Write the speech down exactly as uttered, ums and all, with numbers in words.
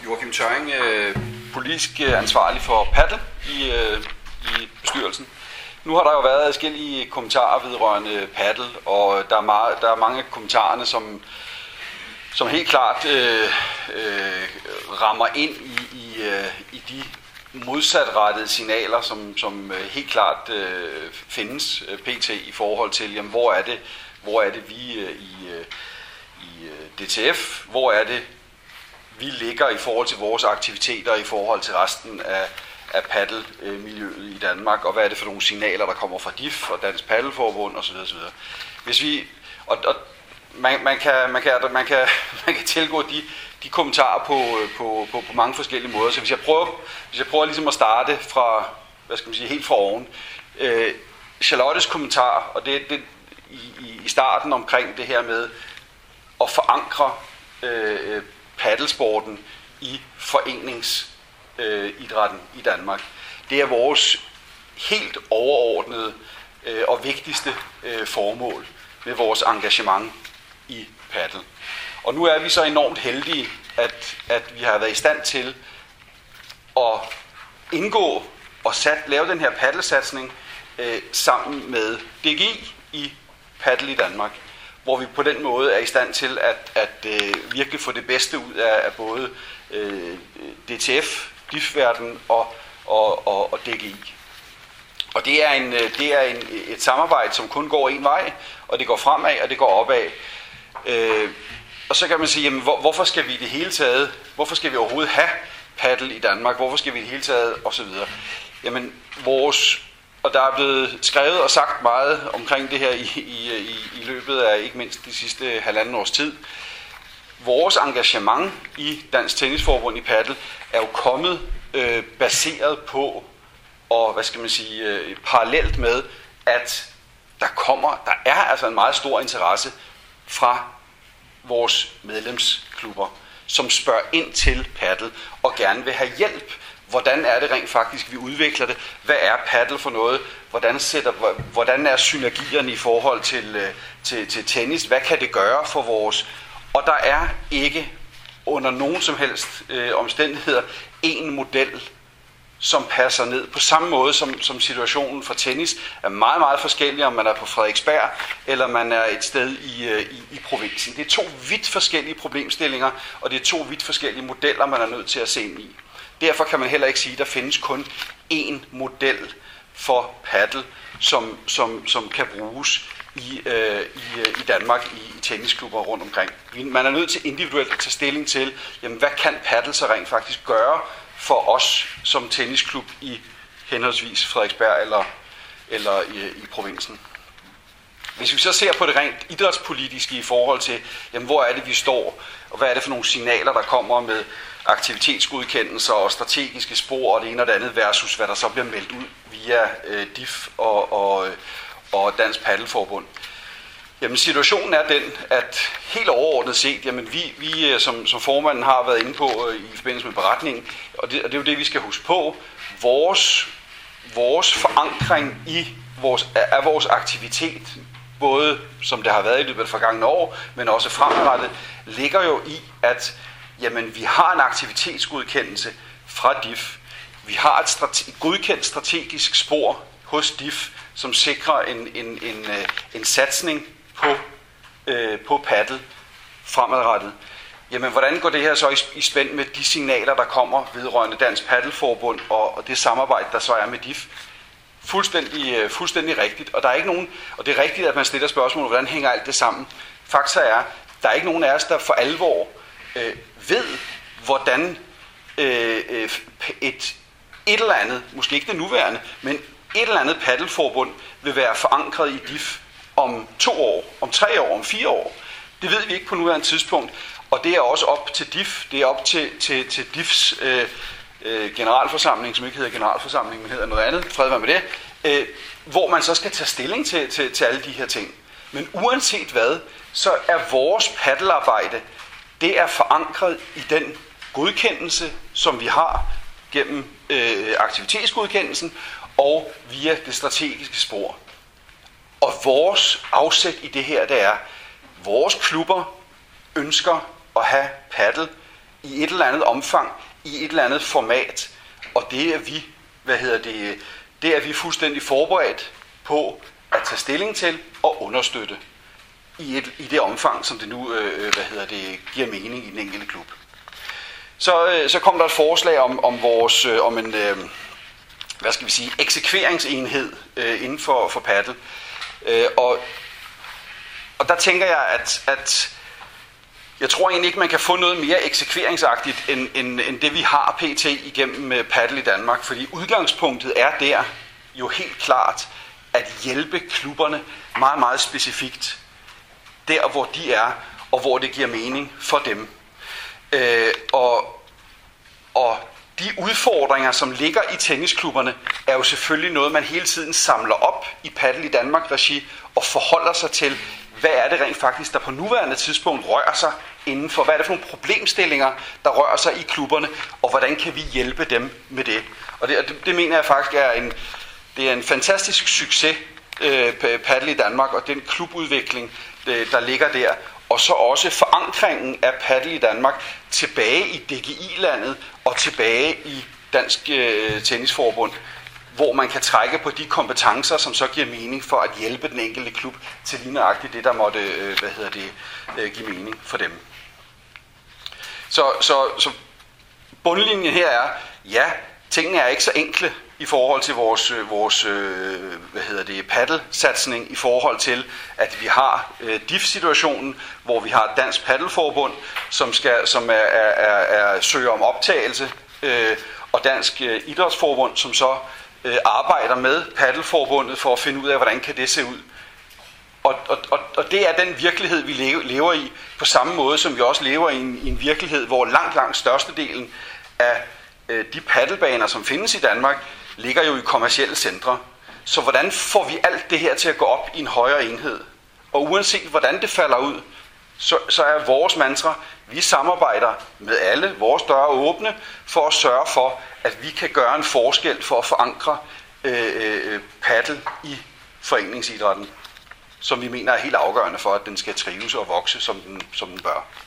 Joachim Tørring, øh, politisk ansvarlig for paddel i, øh, i bestyrelsen. Nu har der jo været forskellige kommentarer vedrørende paddel, og der er, meget, der er mange af kommentarerne, som, som helt klart øh, øh, rammer ind i, i, øh, i de modsatrettede signaler, som, som helt klart øh, findes øh, pt. I forhold til, jamen, hvor er det, hvor er det vi øh, i, øh, i D T F, hvor er det vi ligger i forhold til vores aktiviteter, i forhold til resten af, af paddelmiljøet i Danmark, og hvad er det for nogle signaler, der kommer fra D I F og Dansk Paddelforbund osv. osv. Hvis vi, og, og man, man, kan, man, kan, man, kan, man kan tilgå de, de kommentarer på, på, på, på mange forskellige måder, så hvis jeg prøver, hvis jeg prøver ligesom at starte fra, hvad skal man sige, helt fra oven, øh, Charlottes kommentar, og det, det i, i starten omkring det her med at forankre øh, paddelsporten i foreningsidrætten øh, i Danmark. Det er vores helt overordnede øh, og vigtigste øh, formål med vores engagement i paddel. Og nu er vi så enormt heldige, at, at vi har været i stand til at indgå og sat, lave den her paddelsatsning øh, sammen med D G I i Paddel i Danmark, hvor vi på den måde er i stand til at, at øh, virkelig få det bedste ud af, af både øh, D T F, D I F-verdenen og, og, og, og D G I. Og det er, en, det er en, et samarbejde, som kun går en vej, og det går fremad, og det går opad. Øh, og så kan man sige, jamen, hvor, hvorfor skal vi i det hele taget, hvorfor skal vi overhovedet have paddel i Danmark, hvorfor skal vi i det hele taget, osv. Jamen, vores... Og der er blevet skrevet og sagt meget omkring det her i, i, i, i løbet af ikke mindst de sidste halvanden års tid. Vores engagement i Dansk Tennisforbund i paddel er jo kommet øh, baseret på, og hvad skal man sige, øh, parallelt med, at der kommer, der er altså en meget stor interesse fra vores medlemsklubber, som spørger ind til paddel og gerne vil have hjælp. Hvordan er det rent faktisk, vi udvikler det? Hvad er paddel for noget? Hvordan, sætter, hvordan er synergierne i forhold til, til, til tennis? Hvad kan det gøre for vores... Og der er ikke under nogen som helst øh, omstændigheder en model, som passer ned. På samme måde som, som situationen for tennis er meget, meget forskellig, om man er på Frederiksberg, eller man er et sted i, i, i provinsen. Det er to vidt forskellige problemstillinger, og det er to vidt forskellige modeller, man er nødt til at se ind i. Derfor kan man heller ikke sige, at der findes kun én model for paddel, som, som, som kan bruges i, øh, i, i Danmark i, i tennisklubber rundt omkring. Man er nødt til individuelt at tage stilling til, jamen, hvad kan paddel så rent faktisk gøre for os som tennisklub i henholdsvis Frederiksberg eller, eller i, i provinsen. Hvis vi så ser på det rent idrætspolitiske i forhold til, jamen, hvor er det, vi står, og hvad er det for nogle signaler, der kommer med aktivitetsgodkendelser og strategiske spor og det ene og det andet, versus hvad der så bliver meldt ud via øh, D I F og, og, og Dansk Paddelforbund. Jamen, situationen er den, at helt overordnet set, jamen, vi, vi som, som formanden har været inde på øh, i forbindelse med beretningen, og det, og det er jo det, vi skal huske på, vores, vores forankring i vores, af vores aktivitet, både som det har været i løbet af det forgangne år, men også fremadrettet, ligger jo i, at jamen, vi har en aktivitetsgodkendelse fra D I F. Vi har et strate- godkendt strategisk spor hos D I F, som sikrer en, en, en, en satsning på, øh, på paddel fremadrettet. Jamen, hvordan går det her så i, i spænd med de signaler, der kommer vedrørende Dansk Paddelforbund og, og det samarbejde, der så er med D I F? Fuldstændig, fuldstændig rigtigt. Og der er ikke nogen, og det er rigtigt, at man stiller spørgsmål, hvordan hænger alt det sammen? Fakta er, der er ikke nogen af os, der for alvor øh, ved, hvordan øh, et, et eller andet, måske ikke det nuværende, men et eller andet paddelforbund vil være forankret i D I F om to år, om tre år, om fire år. Det ved vi ikke på nuværende tidspunkt, og det er også op til D I F, det er op til, til, til D I F's øh, øh, generalforsamling, som ikke hedder generalforsamling, men hedder noget andet, fred være med det, øh, hvor man så skal tage stilling til, til, til alle de her ting. Men uanset hvad, så er vores paddelarbejde, det er forankret i den godkendelse, som vi har gennem øh, aktivitetsgodkendelsen og via det strategiske spor. Og vores afsæt i det her, det er, vores klubber ønsker at have paddel i et eller andet omfang, i et eller andet format, og det er vi, hvad hedder det, det er vi fuldstændig forberedt på at tage stilling til og understøtte i, et, i det omfang, som det nu øh, hvad hedder det, giver mening i den enkelte klub. Så, øh, så kom der et forslag om, om, vores, øh, om en øh, hvad skal vi sige, eksekveringsenhed øh, inden for, for paddle. Øh, og, og der tænker jeg, at, at jeg tror egentlig ikke, man kan få noget mere eksekveringsagtigt, end, end, end det vi har pt. Igennem paddle i Danmark. Fordi udgangspunktet er der jo helt klart at hjælpe klubberne meget, meget specifikt. Der, hvor de er, og hvor det giver mening for dem. Øh, og, og de udfordringer, som ligger i tennisklubberne, er jo selvfølgelig noget, man hele tiden samler op i paddle i Danmark-regi, og forholder sig til, hvad er det rent faktisk, der på nuværende tidspunkt rører sig inden for, hvad er det for nogle problemstillinger, der rører sig i klubberne, og hvordan kan vi hjælpe dem med det. Og det, det, det mener jeg faktisk er en, det er en fantastisk succes, øh, paddle i Danmark, og den klubudvikling, øh, der ligger der, og så også forankringen af paddle i Danmark tilbage i D G I-landet og tilbage i Dansk øh, Tennisforbund, hvor man kan trække på de kompetencer, som så giver mening for at hjælpe den enkelte klub til lige nøjagtigt det, der måtte øh, hvad hedder det, øh, give mening for dem. Så, så, så bundlinjen her er, ja, tingene er ikke så enkle i forhold til vores, vores øh, hvad hedder det, paddle-satsning, i forhold til, at vi har øh, D I F-situationen, hvor vi har Dansk Paddelforbund, som, skal, som er, er, er, er søger om optagelse, øh, og Dansk øh, Idrætsforbund, som så øh, arbejder med Paddelforbundet for at finde ud af, hvordan kan det se ud. Og, og, og, og det er den virkelighed, vi lever i, på samme måde som vi også lever i en, i en virkelighed, hvor langt, langt størstedelen af øh, de paddelbaner, som findes i Danmark, ligger jo i kommercielle centre. Så hvordan får vi alt det her til at gå op i en højere enhed? Og uanset hvordan det falder ud, så, så er vores mantra, vi samarbejder med alle, vores døre åbne, for at sørge for, at vi kan gøre en forskel for at forankre øh, øh, paddle i foreningsidrætten, som vi mener er helt afgørende for, at den skal trives og vokse, som den, som den bør.